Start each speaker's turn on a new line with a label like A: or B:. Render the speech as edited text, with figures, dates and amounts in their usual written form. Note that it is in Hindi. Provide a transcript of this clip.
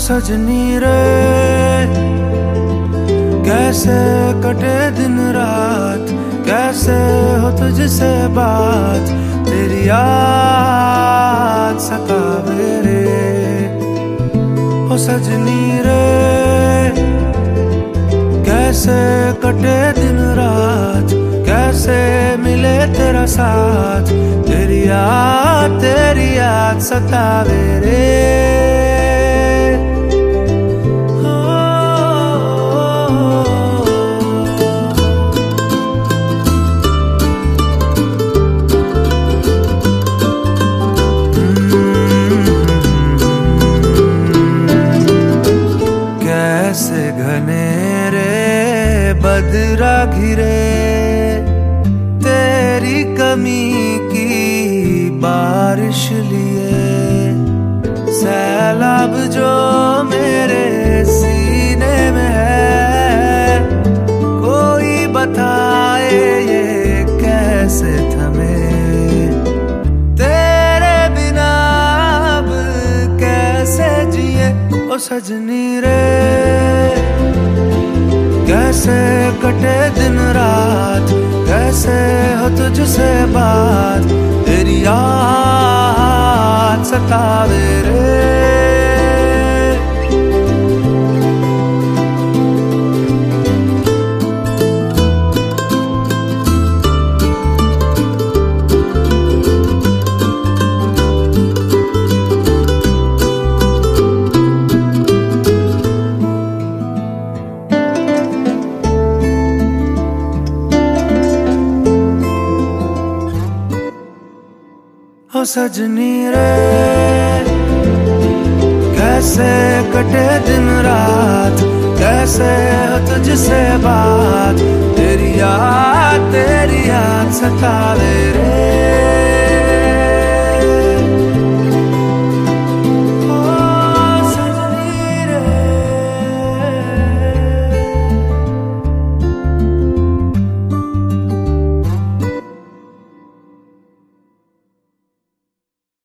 A: सजनी रे कैसे कटे दिन रात, कैसे हो तुझसे बात, तेरी याद सतावे रे। ओ सजनी रे कैसे कटे दिन रात, कैसे मिले तेरा साथ, तेरी याद सतावे रे। कैसे घनेरे बदरा घिरे तेरी कमी की बारिश लिए, सैलाब जो मेरे सीने में है, कोई बताए ये कैसे थमे, तेरे बिना अब कैसे जिए। ओ सजनी रे कैसे कटे दिन रात, कैसे हो तुझसे बात, तेरी याद सतावे रे। ओ सजनी रे कैसे कटे दिन रात, कैसे हो तुझसे बात, तेरी याद सतावे रे।